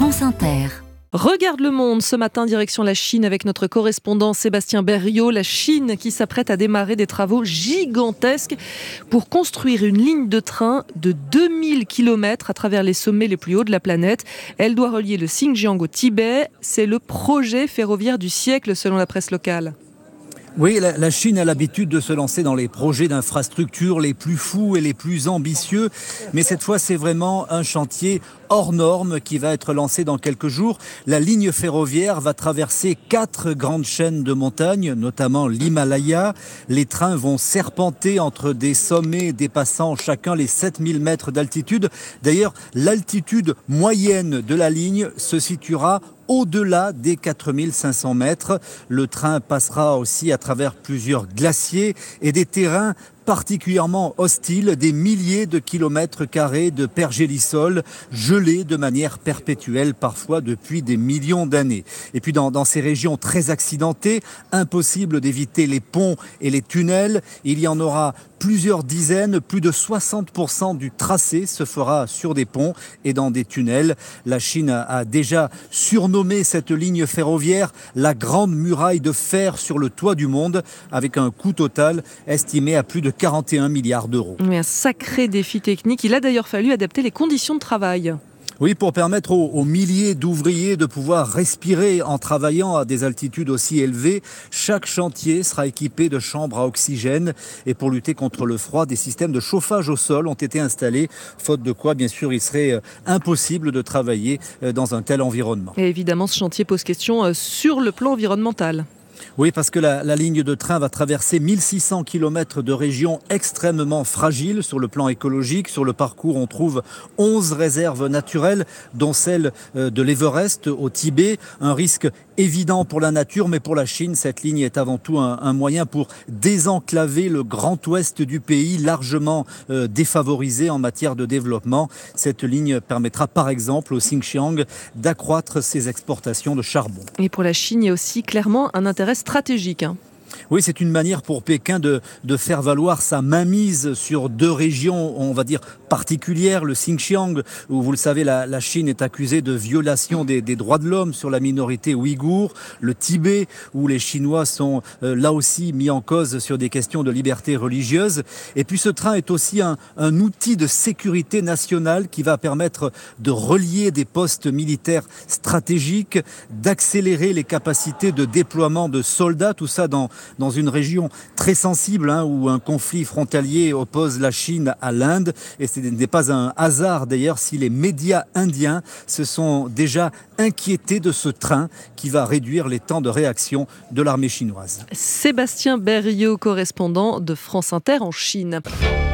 France Inter. Regarde le monde ce matin, direction la Chine avec notre correspondant Sébastien Berriot. La Chine qui s'apprête à démarrer des travaux gigantesques pour construire une ligne de train de 2000 km à travers les sommets les plus hauts de la planète. Elle doit relier le Xinjiang au Tibet. C'est le projet ferroviaire du siècle selon la presse locale. Oui, la Chine a l'habitude de se lancer dans les projets d'infrastructures les plus fous et les plus ambitieux. Mais cette fois, c'est vraiment un chantier hors norme qui va être lancé dans quelques jours. La ligne ferroviaire va traverser 4 grandes chaînes de montagnes, notamment l'Himalaya. Les trains vont serpenter entre des sommets dépassant chacun les 7000 mètres d'altitude. D'ailleurs, l'altitude moyenne de la ligne se situera au-delà des 4500 mètres. Le train passera aussi à travers plusieurs glaciers et des terrains particulièrement hostiles, des milliers de kilomètres carrés de pergélisol gelés de manière perpétuelle, parfois depuis des millions d'années. Et puis dans ces régions très accidentées, impossible d'éviter les ponts et les tunnels. Il y en aura plusieurs dizaines, plus de 60% du tracé se fera sur des ponts et dans des tunnels. La Chine a déjà surnommé cette ligne ferroviaire la grande muraille de fer sur le toit du monde, avec un coût total estimé à plus de 41 milliards d'euros. Oui, un sacré défi technique. Il a d'ailleurs fallu adapter les conditions de travail. Oui, pour permettre aux milliers d'ouvriers de pouvoir respirer en travaillant à des altitudes aussi élevées, chaque chantier sera équipé de chambres à oxygène. Et pour lutter contre le froid, des systèmes de chauffage au sol ont été installés, faute de quoi, bien sûr, il serait impossible de travailler dans un tel environnement. Et évidemment, ce chantier pose question sur le plan environnemental. Oui, parce que la ligne de train va traverser 1600 km de régions extrêmement fragiles sur le plan écologique. Sur le parcours, on trouve 11 réserves naturelles, dont celle de l'Everest au Tibet. Un risque évident pour la nature, mais pour la Chine, cette ligne est avant tout un moyen pour désenclaver le grand ouest du pays, largement défavorisé en matière de développement. Cette ligne permettra par exemple au Xinjiang d'accroître ses exportations de charbon. Et pour la Chine, il y a aussi clairement un intérêt stratégique. Oui, c'est une manière pour Pékin de faire valoir sa mainmise sur 2 régions, on va dire, particulières. Le Xinjiang, où vous le savez, la Chine est accusée de violation des droits de l'homme sur la minorité ouïghour. Le Tibet, où les Chinois sont là aussi mis en cause sur des questions de liberté religieuse. Et puis ce train est aussi un outil de sécurité nationale qui va permettre de relier des postes militaires stratégiques, d'accélérer les capacités de déploiement de soldats, tout ça dans une région très sensible où un conflit frontalier oppose la Chine à l'Inde. Et ce n'est pas un hasard d'ailleurs si les médias indiens se sont déjà inquiétés de ce train qui va réduire les temps de réaction de l'armée chinoise. Sébastien Berriot, correspondant de France Inter en Chine.